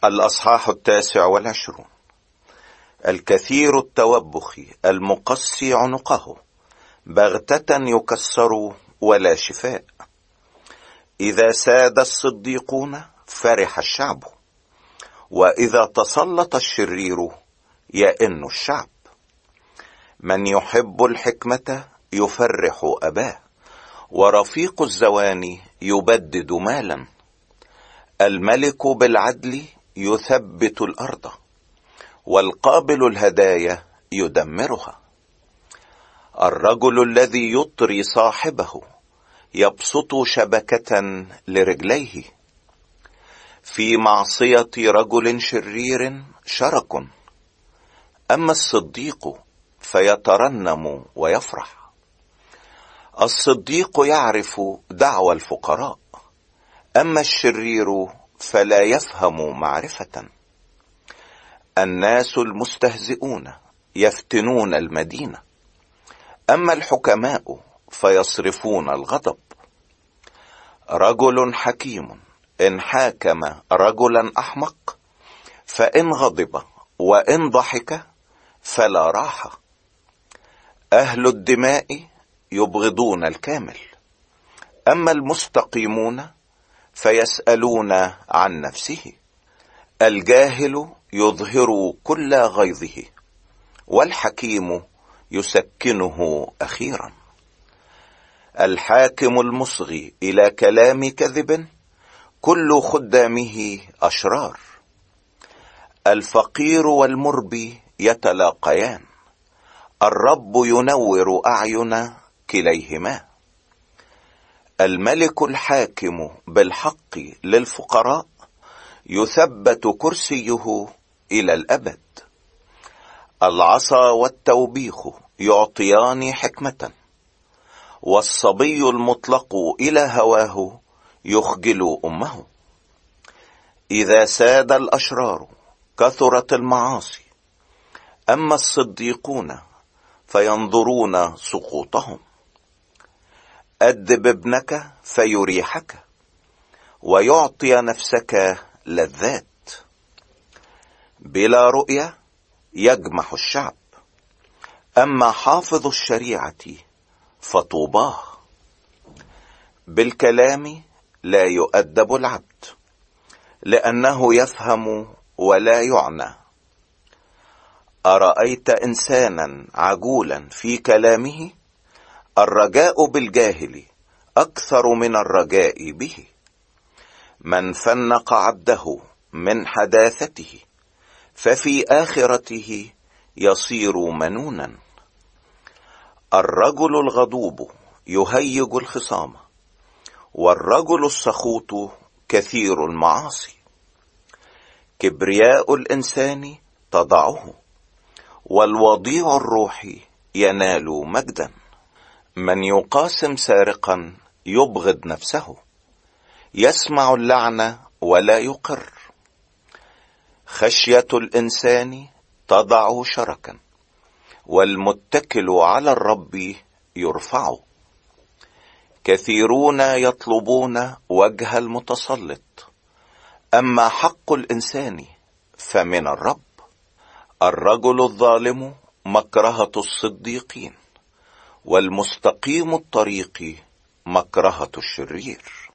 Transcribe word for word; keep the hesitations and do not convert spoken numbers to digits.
الأصحاح التاسع والعشرون. الكثير التوبخ المقسي عنقه، بغتة يكسر ولا شفاء. إذا ساد الصديقون فرح الشعب، وإذا تسلط الشرير يئن الشعب. من يحب الحكمة يفرح أباه، ورفيق الزوان يبدد مالا. الملك بالعدل يثبت الأرض، والقابل الهدايا يدمرها. الرجل الذي يطري صاحبه يبسط شبكة لرجليه. في معصية رجل شرير شرك، أما الصديق فيترنم ويفرح. الصديق يعرف دعوى الفقراء، أما الشرير فلا يفهم معرفة. الناس المستهزئون يفتنون المدينة، أما الحكماء فيصرفون الغضب. رجل حكيم إن حاكم رجلا أحمق، فإن غضب وإن ضحك فلا راحة. أهل الدماء يبغضون الكامل، أما المستقيمون فيسألون عن نفسه. الجاهل يظهر كل غيظه، والحكيم يسكنه أخيرا. الحاكم المصغي إلى كلام كذب، كل خدامه أشرار. الفقير والمربي يتلاقيان، الرب ينور أعين كليهما. الملك الحاكم بالحق للفقراء يثبت كرسيه إلى الأبد. العصا والتوبيخ يعطيان حكمة، والصبي المطلق إلى هواه يخجل أمه. إذا ساد الأشرار كثرت المعاصي، أما الصديقون فينظرون سقوطهم. أدب ابنك فيريحك، ويعطي نفسك لذات. بلا رؤية يجمح الشعب، أما حافظ الشريعة فطوباه. بالكلام لا يؤدب العبد، لأنه يفهم ولا يعنى. أرأيت إنسانا عجولا في كلامه؟ الرجاء بالجاهل أكثر من الرجاء به. من فنق عبده من حداثته، ففي آخرته يصير منونا. الرجل الغضوب يهيج الخصام، والرجل السخوط كثير المعاصي. كبرياء الإنسان تضعه، والوضيع الروح ينال مجدا. من يقاسم سارقا يبغض نفسه، يسمع اللعنة ولا يقر. خشية الإنسان تضع شركا، والمتكل على الرب يرفع. كثيرون يطلبون وجه المتسلط، أما حق الإنسان فمن الرب. الرجل الظالم مكرهة الصديقين، والمستقيم الطريق مكرهة الشرير.